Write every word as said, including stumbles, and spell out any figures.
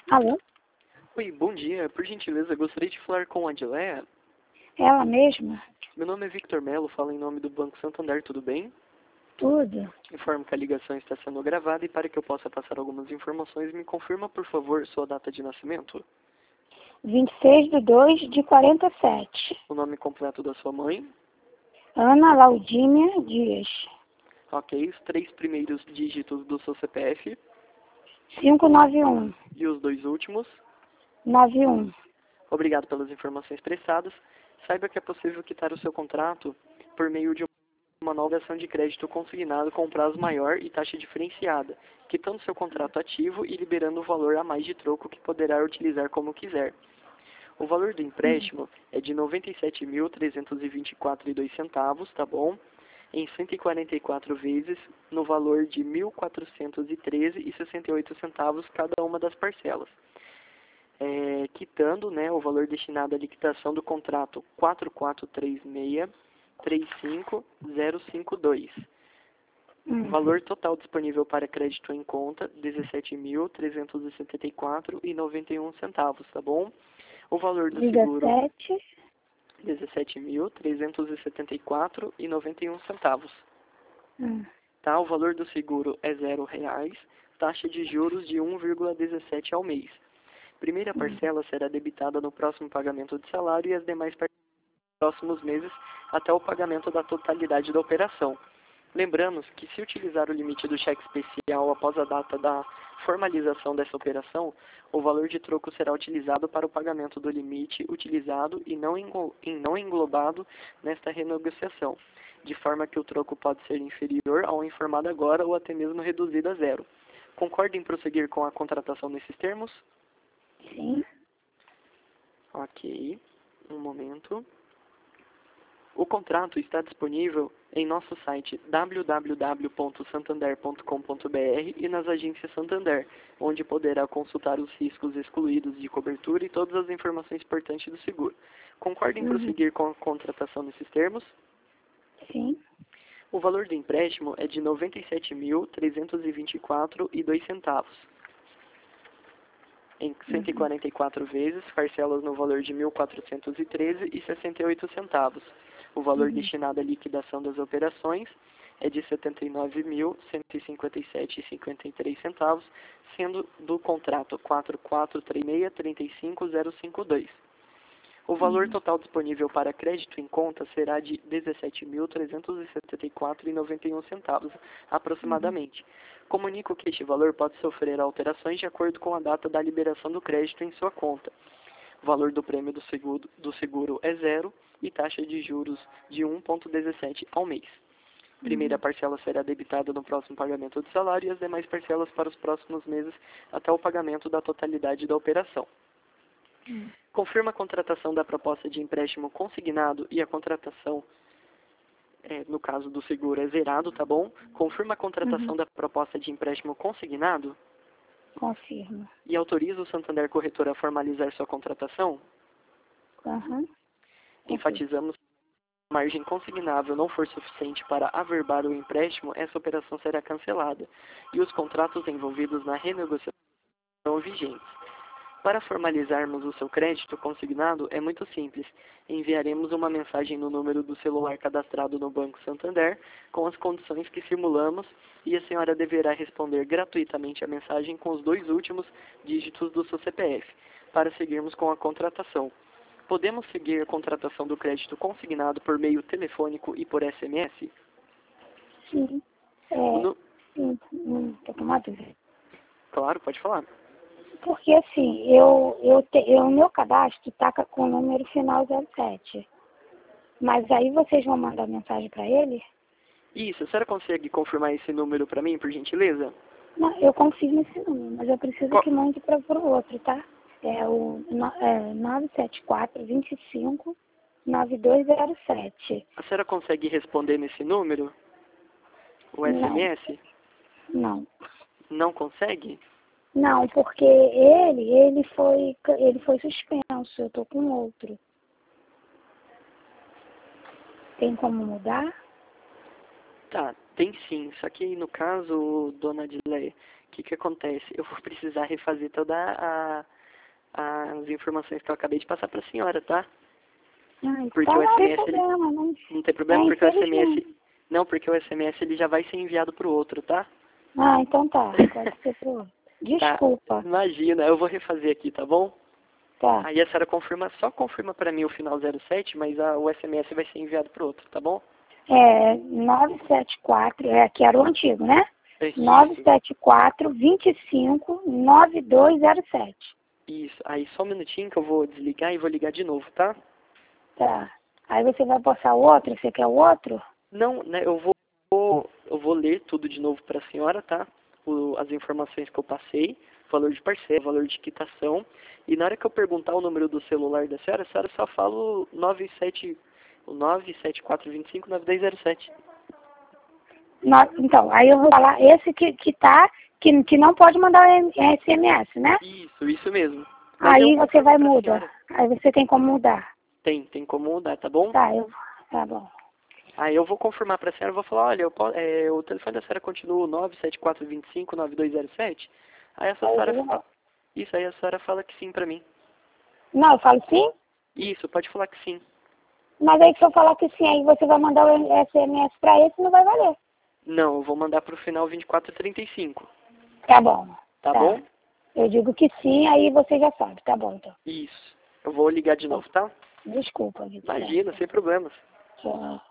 Alô? Oi, bom dia. Por gentileza, gostaria de falar com a Adileia. Ela mesma? Meu nome é Victor Melo, falo em nome do Banco Santander, tudo bem? Tudo. Informo que a ligação está sendo gravada e para que eu possa passar algumas informações, me confirma, por favor, sua data de nascimento, vinte e seis de dois de quarenta e sete. o nome completo da sua mãe, Ana Laudínia Dias. ok, os três primeiros dígitos do seu C P F quinhentos e noventa e um. e os dois últimos. noventa e um. Obrigado pelas informações prestadas. Saiba que é possível quitar o seu contrato por meio de uma nova ação de crédito consignado com prazo maior e taxa diferenciada, quitando seu contrato ativo e liberando o valor a mais de troco que poderá utilizar como quiser. O valor do empréstimo é de noventa e sete mil trezentos e vinte e quatro reais e dois centavos, tá bom? Em cento e quarenta e quatro vezes, no valor de mil quatrocentos e treze reais e sessenta e oito centavos cada uma das parcelas. É, quitando, né, o valor destinado à liquidação do contrato quatro quatro três seis três cinco zero cinco dois. Hum. Valor total disponível para crédito em conta, dezessete mil trezentos e setenta e quatro reais e noventa e um centavos, tá bom? O valor do seguro, dezessete. dezessete mil trezentos e setenta e quatro reais e noventa e um centavos. Hum. Tá? O valor do seguro é zero reais, taxa de juros de um vírgula dezessete ao mês. Primeira parcela será debitada no próximo pagamento de salário e as demais parcelas nos próximos meses até o pagamento da totalidade da operação. Lembramos que se utilizar o limite do cheque especial após a data da formalização dessa operação, o valor de troco será utilizado para o pagamento do limite utilizado e não englobado nesta renegociação, de forma que o troco pode ser inferior ao informado agora ou até mesmo reduzido a zero. Concorda em prosseguir com a contratação nesses termos? Sim. Ok, um momento. O contrato está disponível em nosso site w w w ponto santander ponto com ponto b r e nas agências Santander, onde poderá consultar os riscos excluídos de cobertura e todas as informações importantes do seguro. Concorda em Uhum. prosseguir com a contratação nesses termos? Sim. O valor do empréstimo é de noventa e sete mil trezentos e vinte e quatro reais e dois centavos. Em cento e quarenta e quatro vezes, parcelas no valor de mil quatrocentos e treze reais e sessenta e oito centavos. O valor Uhum. destinado à liquidação das operações é de setenta e nove mil cento e cinquenta e sete reais e cinquenta e três centavos, sendo do contrato quatro quatro três seis três cinco zero cinco dois. O valor total disponível para crédito em conta será de dezessete mil trezentos e setenta e quatro reais e noventa e um centavos, aproximadamente. Comunico que este valor pode sofrer alterações de acordo com a data da liberação do crédito em sua conta. O valor do prêmio do seguro, do seguro é zero e taxa de juros de um vírgula dezessete ao mês. Primeira parcela será debitada no próximo pagamento do salário e as demais parcelas para os próximos meses até o pagamento da totalidade da operação. Hum. Confirma a contratação da proposta de empréstimo consignado e a contratação, é, no caso do seguro, é zerado, tá bom? Confirma a contratação Uhum. da proposta de empréstimo consignado Confirmo. e autoriza o Santander Corretor a formalizar sua contratação? Uhum. Enfatizamos que se a margem consignável não for suficiente para averbar o empréstimo, essa operação será cancelada e os contratos envolvidos na renegociação serão vigentes. Para formalizarmos o seu crédito consignado é muito simples. Enviaremos uma mensagem no número do celular cadastrado no Banco Santander com as condições que simulamos e a senhora deverá responder gratuitamente a mensagem com os dois últimos dígitos do seu C P F para seguirmos com a contratação. Podemos seguir a contratação do crédito consignado por meio telefônico e por S M S? Sim. É. O nu- Sim. Hum, tô com uma dúvida. Claro, pode falar. Porque assim, eu, eu, te, eu, o meu cadastro tá com o número final zero sete. Mas aí vocês vão mandar mensagem para ele? Isso, a senhora consegue confirmar esse número para mim, por gentileza? Não, eu confio nesse número, mas eu preciso Qual- que mande para o outro, tá? É o no- é, nove sete quatro, dois cinco, nove dois zero sete. A senhora consegue responder nesse número? O Não, S M S? não. Não consegue? Não, porque ele, ele foi, ele foi suspenso, eu tô com outro. Tem como mudar? Tá, tem sim. Só que no caso, dona Adileia, que que que acontece? Eu vou precisar refazer toda a, a, as informações que eu acabei de passar para a senhora, tá? Ah, Porque então o não tem S M S, ele, problema, não. não tem problema, É, porque o S M S, infelizmente. não, porque o S M S ele já vai ser enviado para o outro, tá? Ah, então tá. Pode ser pro outro. Tá, Desculpa. imagina, eu vou refazer aqui, tá bom? Tá. Aí a senhora confirma, só confirma para mim o final zero sete, mas a, o S M S vai ser enviado para o outro, tá bom? É nove sete quatro, é, que era o antigo, né? É isso. nove sete quatro, dois cinco, nove dois zero sete. Isso, aí só um minutinho que eu vou desligar e vou ligar de novo, tá? Tá. Aí você vai passar o outro? Você quer o outro? Não, né, eu vou, vou- eu vou ler tudo de novo para a senhora, tá? O, as informações que eu passei, valor de parcela, valor de quitação, e na hora que eu perguntar o número do celular da senhora, a senhora só fala o nove sete, o nove sete quatro dois cinco nove dois zero sete. No- então, aí eu vou falar esse que, que tá, que, que não pode mandar o S M S, né? Isso, isso mesmo. Mas Aí eu você confirmo vai pra mudar. senhora. Aí você tem como mudar. Tem, tem como mudar, tá bom? Tá, eu, tá bom. Aí eu vou confirmar pra senhora, eu vou falar, olha, eu po- é, o telefone da senhora continua nove sete quatro dois cinco nove dois zero sete. Aí essa Aí eu senhora digo, fala, isso, aí a senhora fala que sim pra mim. não, eu falo sim? Isso, pode falar que sim. Mas aí se eu falar que sim, aí você vai mandar o S M S pra esse, não vai valer. Não, eu vou mandar pro final vinte e quatro trinta e cinco. Tá bom. Tá Tá. bom? Eu digo que sim, aí você já sabe. Tá bom, então. Isso. Eu vou ligar de novo, tá? Desculpa, Vitor. Imagina, sem problemas. Tchau.